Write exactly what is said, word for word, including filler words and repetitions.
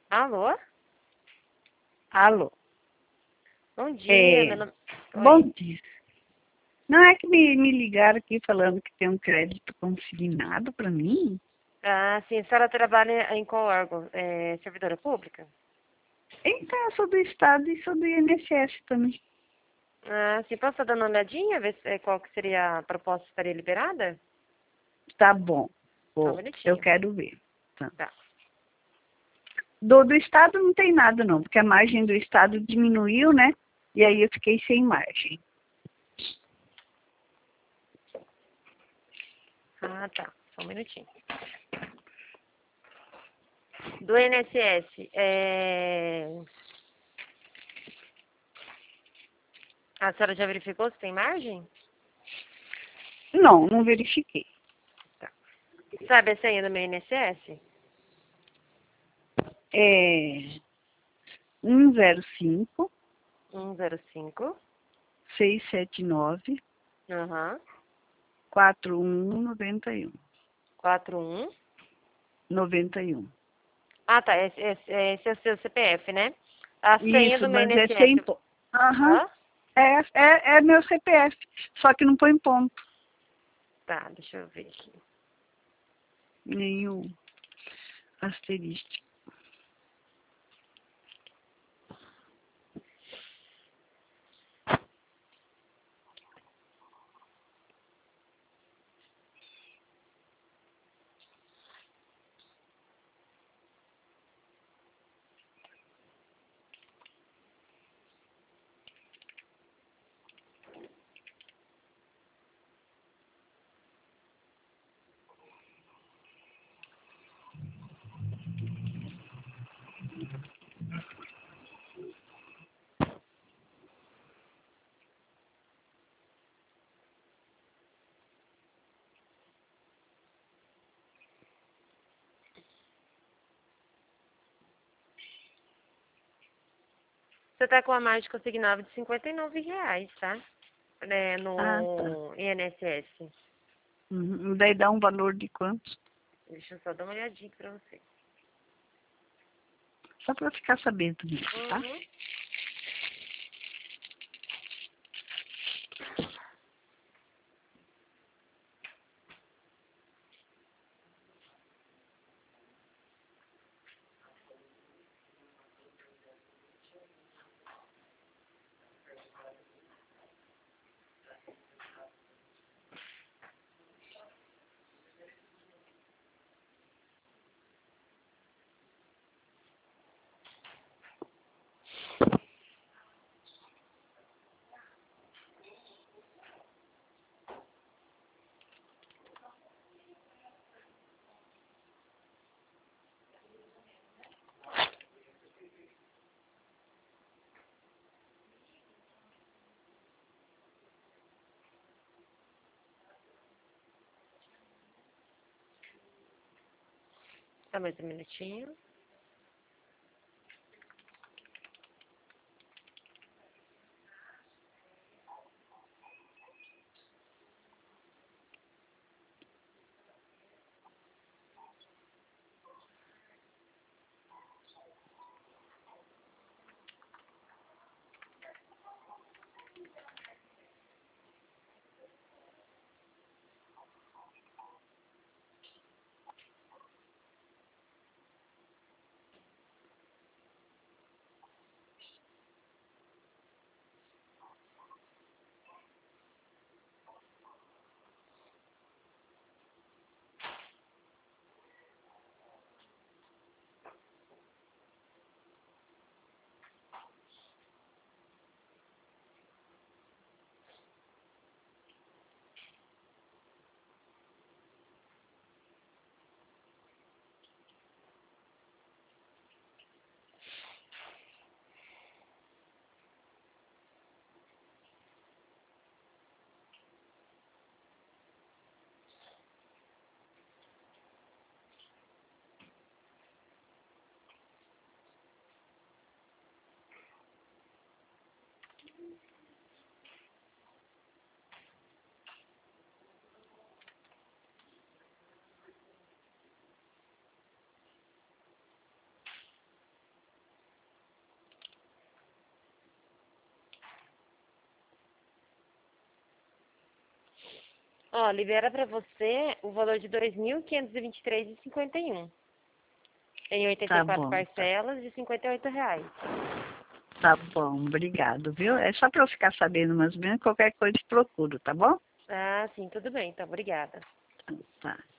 Alô? Alô? Bom dia, É, meu nome... bom Oi. dia. Não é que me, me ligaram aqui falando que tem um crédito consignado para mim? Ah, sim, a senhora trabalha em qual órgão? É, servidora pública? Então, eu sou do Estado e sou do I N S S também. Ah, sim, posso estar dando uma olhadinha, ver se, qual que seria a proposta que estaria liberada? Tá bom. Só um Pô, eu minutinho. quero ver. Tá. Tá. Do, do Estado não tem nada não, porque a margem do Estado diminuiu, né? E aí eu fiquei sem margem. Ah, tá. Só um minutinho. Do I N S S, é... a senhora já verificou se tem margem? Não, não verifiquei. Tá. Sabe a senha do meu I N S S? É um zero cinco, um zero cinco. seis sete nove, Aham. quatro um nove um. quatro um. noventa e um. Ah, tá. Esse, esse, esse é o seu C P F, né? A senha Isso, do meu mas é sem I N S S. ponto. Aham. Hã? É, é, é meu C P F, só que não põe ponto. Tá, deixa eu ver aqui. Nem o asterístico. Você tá com a margem consignada de cinquenta e nove reais, tá? É, Ah, tá. no I N S S. Uhum. Daí dá um valor de quanto? Deixa eu só dar uma olhadinha aqui pra você. Só para ficar sabendo mesmo, tá? Uhum. Só mais um minutinho. Ó, libera pra você o valor de dois mil quinhentos e vinte e três reais e cinquenta e um. Em oitenta Tá e quatro bom, tá, parcelas de cinquenta e oito reais. tá bom, obrigado, viu? É só para eu ficar sabendo mais ou menos, qualquer coisa eu procuro, tá bom? Ah, sim, tudo bem, então, obrigada. Tá.